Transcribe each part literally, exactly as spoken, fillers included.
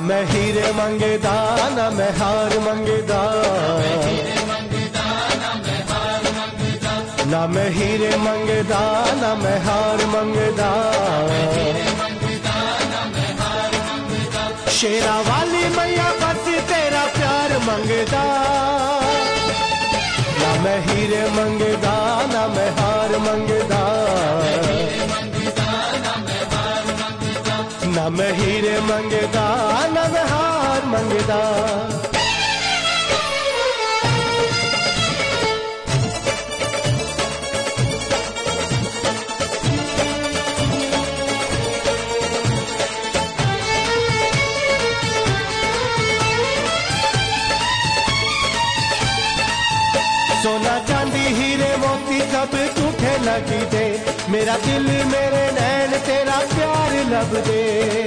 मैं हीरे मंगदा ना मैं हार मंगदा, ना मैं हीरे मंगदा ना मैं हार मंगदा, शेरा वाली मैया बस तेरा प्यार मंगदा, ना मैं हीरे मंगदा ना मैं हार मंगदा, ना मैं हीरे मंगदा ना मैं हार मंगदा। सोना चांदी हीरे मोती सब झूठे लगी दे, मेरा दिल मेरे नैन तेरा प्यार लब दे।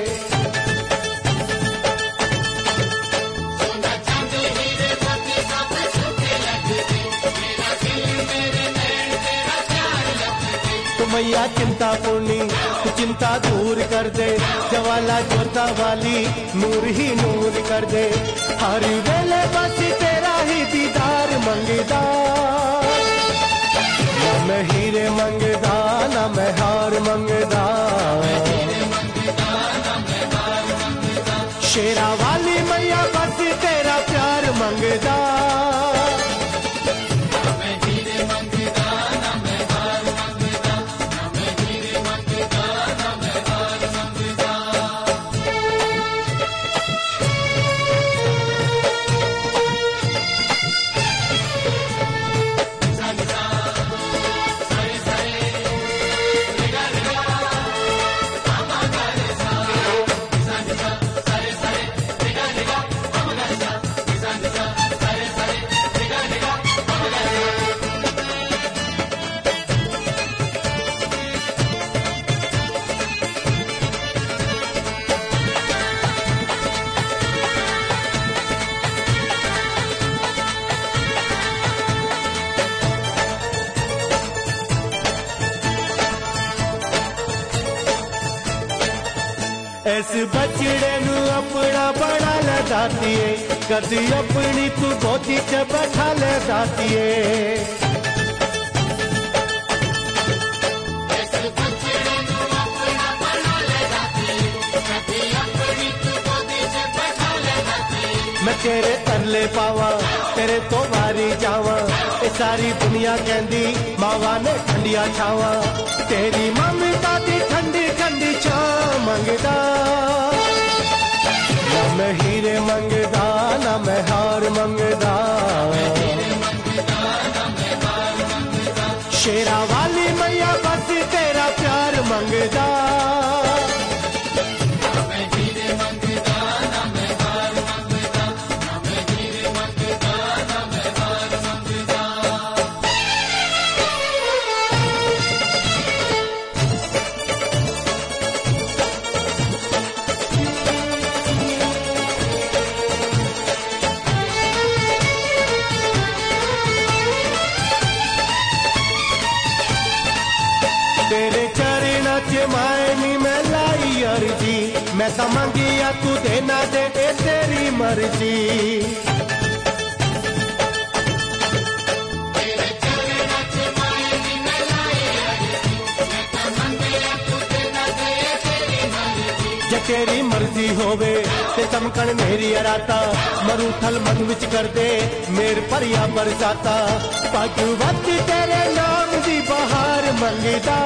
सोना चांदी हीरे मोती सब झूठे लगी दे, मेरा दिल मेरे नैन तेरा प्यार लब दे। तो मैया चिंता पूर्णी तू चिंता दूर कर दे, जवाला जोता वाली नूर ही नूर कर दे, हर वेले बस तेरा ही दीदार मंगदा, ना मैं हीरे मंगदा ना मैं हार मंगदा, शेरा वाली मैया बस तेरा प्यार मंगदा, इस बचड़े नू अपना बड़ा लगाती है, कदी अपनी तू गोदी च बैठा लगाती है। इस बचड़े नू अपना बड़ा लगाती है, कदी अपनी तू गोदी च बैठा लगाती है। मैं तेरे तरले पावा तेरे तो वारी जावा, ये सारी दुनिया कहंदी मावा ने ठंडिया छावा, तेरी ममता दी ठंडी ठंडी छां मंगदा, ना मैं हीरे मंगदा ना मैं हार मंगदा, शेरा वाली मैया बस तेरा प्यार मंगदा, तेरे चरणा च मायनी मैं लाई अर्जी, मैं समझिया तू देना दे तेरी मर्जी। तेरे चरणा च मायनी मैं लाई अर्जी, मैं समझिया तू देना दे तेरी मर्जी। जे तेरी मर्जी होवे ते चमकन मेरी अराता, मरूथल मन विच कर दे मेर परिया बरसाता, पग वत तेरे नाम दी बहार मंगदा,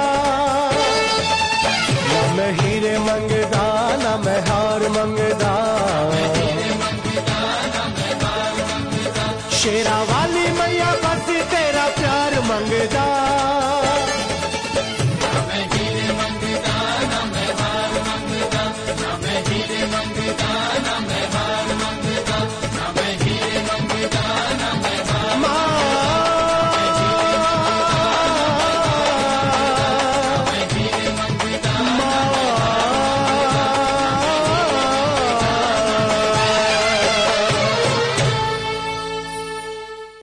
ना मैं हीरे मंगदा ना मैं हार मंगदा,